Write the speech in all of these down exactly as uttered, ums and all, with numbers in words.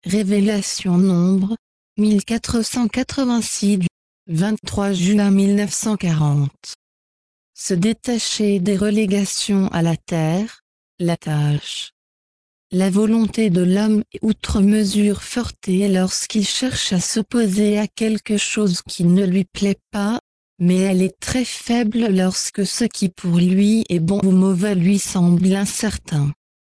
Révélation Nombre, mille quatre cent quatre-vingt-six du vingt-trois juin mille neuf cent quarante. Se détacher des relégations à la terre, la tâche. La volonté de l'homme est outre mesure forte lorsqu'il cherche à s'opposer à quelque chose qui ne lui plaît pas, mais elle est très faible lorsque ce qui pour lui est bon ou mauvais lui semble incertain.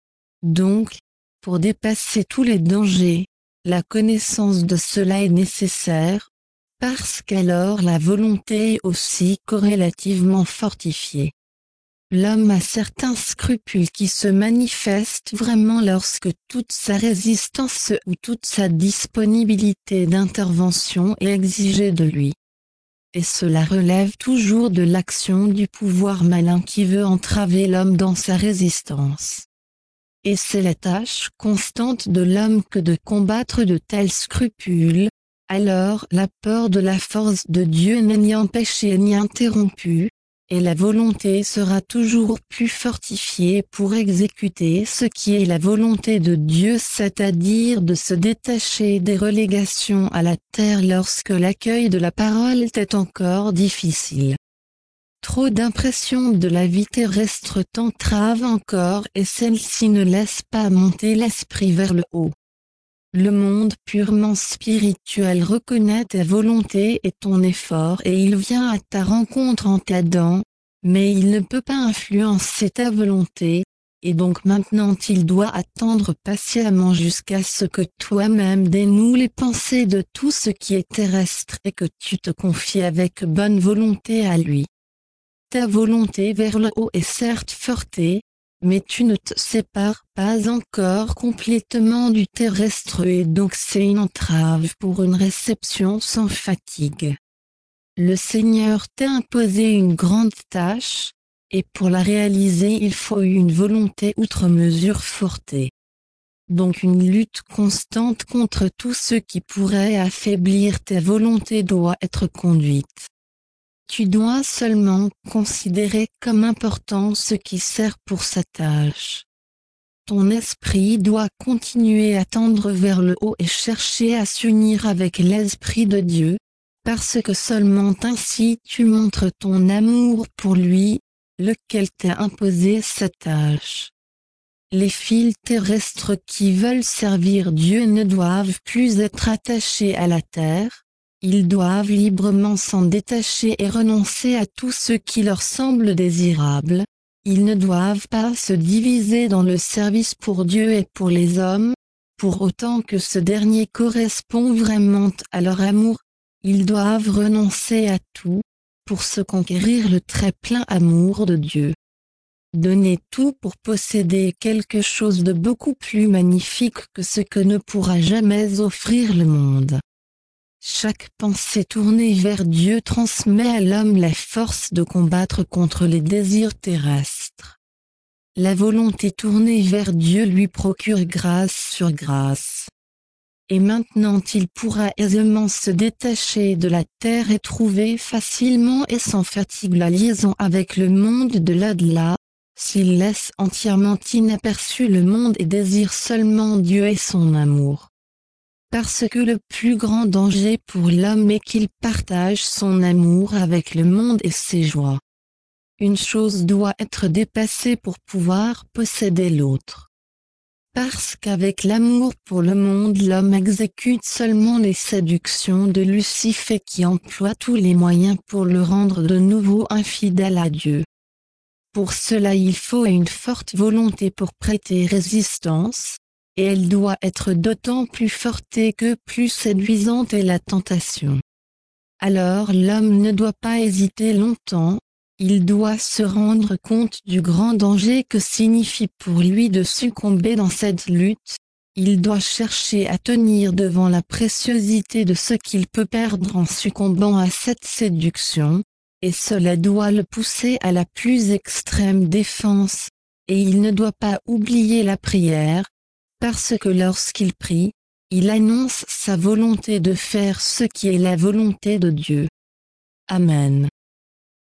Donc, pour dépasser tous les dangers, la connaissance de cela est nécessaire, parce qu'alors la volonté est aussi corrélativement fortifiée. L'homme a certains scrupules qui se manifestent vraiment lorsque toute sa résistance ou toute sa disponibilité d'intervention est exigée de lui. Et cela relève toujours de l'action du pouvoir malin qui veut entraver l'homme dans sa résistance. Et c'est la tâche constante de l'homme que de combattre de tels scrupules, alors l'apport de la force de Dieu n'est ni empêché ni interrompu, et la volonté sera toujours plus fortifiée pour exécuter ce qui est la volonté de Dieu, c'est-à-dire de se détacher des relégations à la terre lorsque l'accueil de la parole est encore difficile. Trop d'impressions de la vie terrestre t'entravent encore et celle-ci ne laisse pas monter l'esprit vers le haut. Le monde purement spirituel reconnaît ta volonté et ton effort et il vient à ta rencontre en t'aidant, mais il ne peut pas influencer ta volonté, et donc maintenant il doit attendre patiemment jusqu'à ce que toi-même dénoues les pensées de tout ce qui est terrestre et que tu te confies avec bonne volonté à lui. Ta volonté vers le haut est certes forte, mais tu ne te sépares pas encore complètement du terrestre et donc c'est une entrave pour une réception sans fatigue. Le Seigneur t'a imposé une grande tâche, et pour la réaliser il faut une volonté outre mesure forte. Donc une lutte constante contre tout ce qui pourrait affaiblir ta volonté doit être conduite. Tu dois seulement considérer comme important ce qui sert pour sa tâche. Ton esprit doit continuer à tendre vers le haut et chercher à s'unir avec l'Esprit de Dieu, parce que seulement ainsi tu montres ton amour pour lui, lequel t'a imposé cette tâche. Les fils terrestres qui veulent servir Dieu ne doivent plus être attachés à la terre. Ils doivent librement s'en détacher et renoncer à tout ce qui leur semble désirable. Ils ne doivent pas se diviser dans le service pour Dieu et pour les hommes, pour autant que ce dernier correspond vraiment à leur amour. Ils doivent renoncer à tout, pour se conquérir le très plein amour de Dieu. Donner tout pour posséder quelque chose de beaucoup plus magnifique que ce que ne pourra jamais offrir le monde. Chaque pensée tournée vers Dieu transmet à l'homme la force de combattre contre les désirs terrestres. La volonté tournée vers Dieu lui procure grâce sur grâce. Et maintenant il pourra aisément se détacher de la terre et trouver facilement et sans fatigue la liaison avec le monde de l'au-delà, s'il laisse entièrement inaperçu le monde et désire seulement Dieu et son amour. Parce que le plus grand danger pour l'homme est qu'il partage son amour avec le monde et ses joies. Une chose doit être dépassée pour pouvoir posséder l'autre. Parce qu'avec l'amour pour le monde l'homme exécute seulement les séductions de Lucifer qui emploie tous les moyens pour le rendre de nouveau infidèle à Dieu. Pour cela il faut une forte volonté pour prêter résistance, et elle doit être d'autant plus forte que plus séduisante est la tentation. Alors l'homme ne doit pas hésiter longtemps, il doit se rendre compte du grand danger que signifie pour lui de succomber dans cette lutte, il doit chercher à tenir devant la préciosité de ce qu'il peut perdre en succombant à cette séduction, et cela doit le pousser à la plus extrême défense, et il ne doit pas oublier la prière, parce que lorsqu'il prie, il annonce sa volonté de faire ce qui est la volonté de Dieu. Amen.